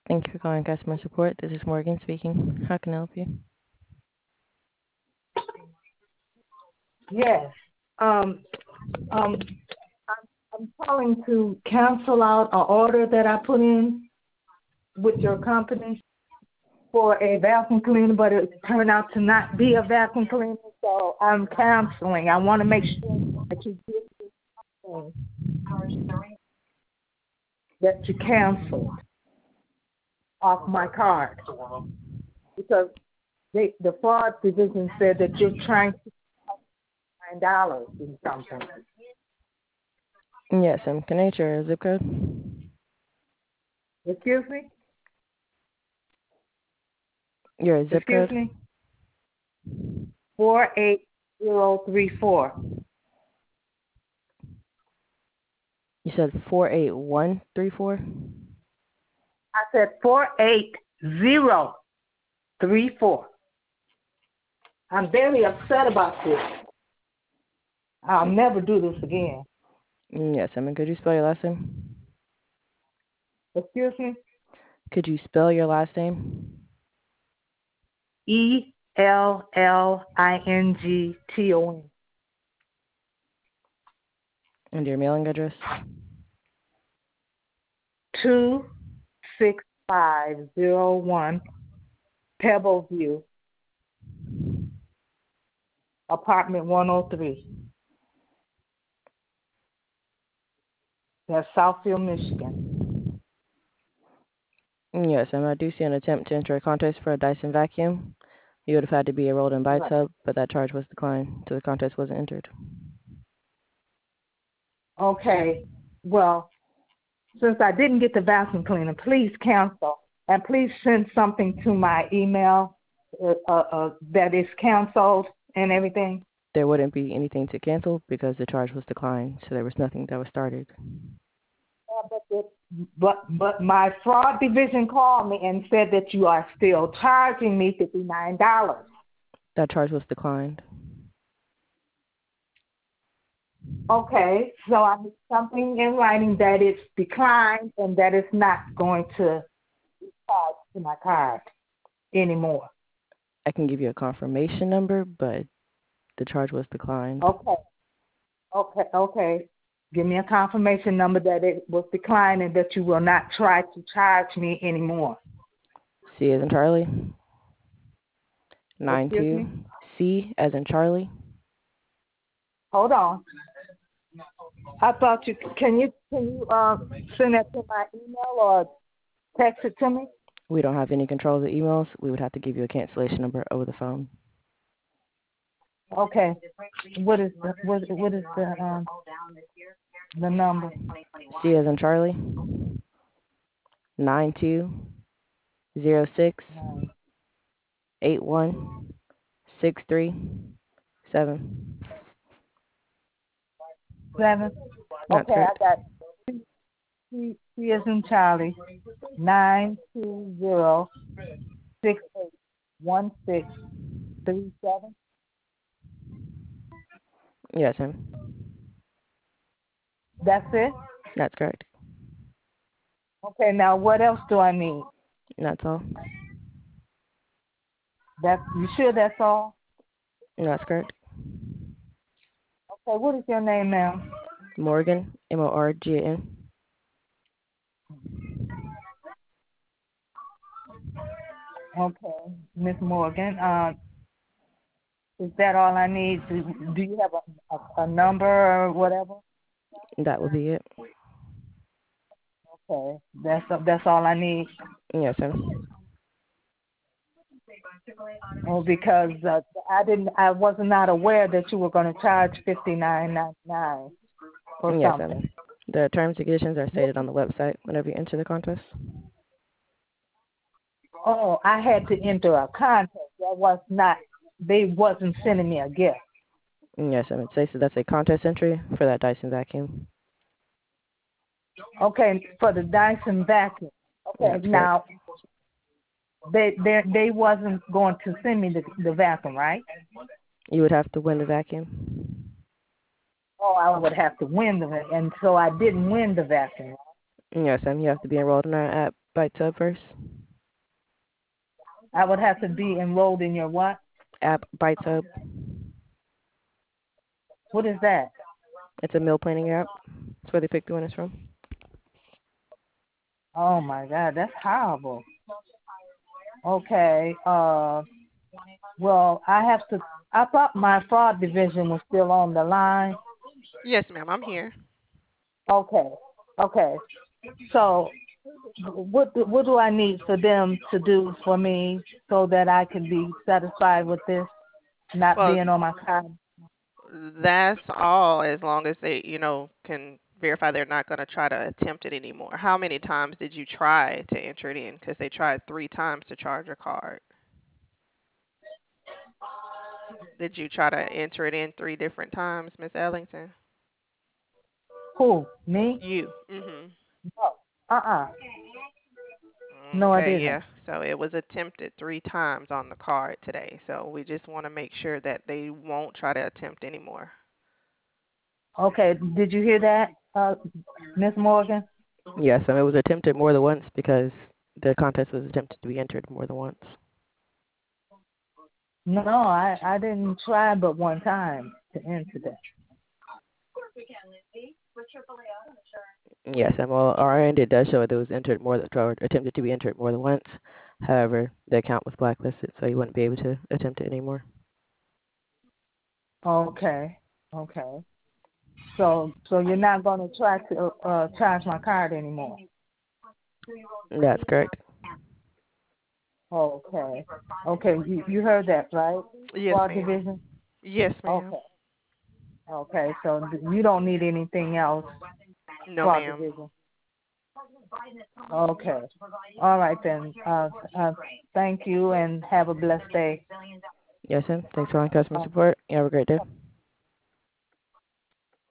Thank you for calling customer support. This is Morgan speaking. How can I help you? Yes. I'm calling to cancel out an order that I put in with your company for a vacuum cleaner, but it turned out to not be a vacuum cleaner, so I'm canceling. I want to make sure that you get this thing that you canceled off my card because the fraud division said that you're trying to $9 in something. Yes, can I get your zip code? Excuse me? Your zip Excuse code? me? 48034. You said 48134? I said 48034. I'm very upset about this. I'll never do this again. Yes, could you spell your last name? Excuse me? Could you spell your last name? ELLINGTON. And your mailing address? 26501 Pebble View, apartment 103. That's Southfield, Michigan. Yes, I do see an attempt to enter a contest for a Dyson vacuum. You would have had to be enrolled in BiTub, but that charge was declined, so the contest wasn't entered. Okay. Well, since I didn't get the vacuum cleaner, please cancel. And please send something to my email that is canceled and everything. There wouldn't be anything to cancel because the charge was declined, so there was nothing that was started. But my fraud division called me and said that you are still charging me $59. That charge was declined. Okay, so I need something in writing that it's declined and that it's not going to be charged to my card anymore. I can give you a confirmation number, but the charge was declined. Okay. Give me a confirmation number that it was declined and that you will not try to charge me anymore. C as in Charlie. Excuse me? 92. C as in Charlie. Hold on. I thought can you send that to my email or text it to me? We don't have any control of the emails. We would have to give you a cancellation number over the phone. Okay. What is the number? C as in Charlie. 9206 81637. 7. Okay, I got C as in Charlie. 920681637. Yes, ma'am. That's it? That's correct. Okay, now what else do I need? That's all. You sure that's all? That's correct. Okay, what is your name, ma'am? Morgan, Morgan. Okay, Miss Morgan. Is that all I need? Do you have a number or whatever? That would be it. Okay, that's all I need. Yes, ma'am. Oh, because I was not aware that you were going to charge $59.99 for yes, something. ma'am. The terms and conditions are stated on the website whenever you enter the contest. Oh, I had to enter a contest. They wasn't sending me a gift. Yes, ma'am. It says that's a contest entry for that Dyson vacuum. Okay, for the Dyson vacuum. Okay, that's now they wasn't going to send me the vacuum, right? You would have to win the vacuum. Oh, I would have to win the vacuum, and so I didn't win the vacuum. Yes, ma'am. You have to be enrolled in our app BiteSub first. I would have to be enrolled in your what? App BiteSub. What is that? It's a meal planning app. That's where they pick the winners from. Oh my God, that's horrible. Okay. Well, I have to. I thought my fraud division was still on the line. Yes, ma'am. I'm here. Okay. Okay. So, what do I need for them to do for me so that I can be satisfied with this not Well, being on my card? that's all as long as they, can verify they're not going to try to attempt it anymore. How many times did you try to enter it in? Because they tried 3 times to charge your card. Did you try to enter it in 3 different times, Miss Ellington? Who? Me? You. Mhm. No. Uh-uh. No, I Okay, didn't. yeah. So it was attempted 3 times on the card today. So we just want to make sure that they won't try to attempt anymore. Okay. Did you hear that, Miss Morgan? Yes, it was attempted more than once because the contest was attempted to be entered more than once. No, I didn't try but one time to enter that. Yes, and well, our end it does show that it was entered more than or attempted to be entered more than once. However, the account was blacklisted, so you wouldn't be able to attempt it anymore. Okay. Okay. So you're not going to try to charge my card anymore. That's correct. Okay. Okay. You heard that, right? Yes, Fraud ma'am. division. Yes, ma'am. Okay. Okay. So you don't need anything else, No, fraud ma'am. division. Okay. All right then. Thank you and have a blessed day. Yes, ma'am. Thanks for calling customer support. You have a great day.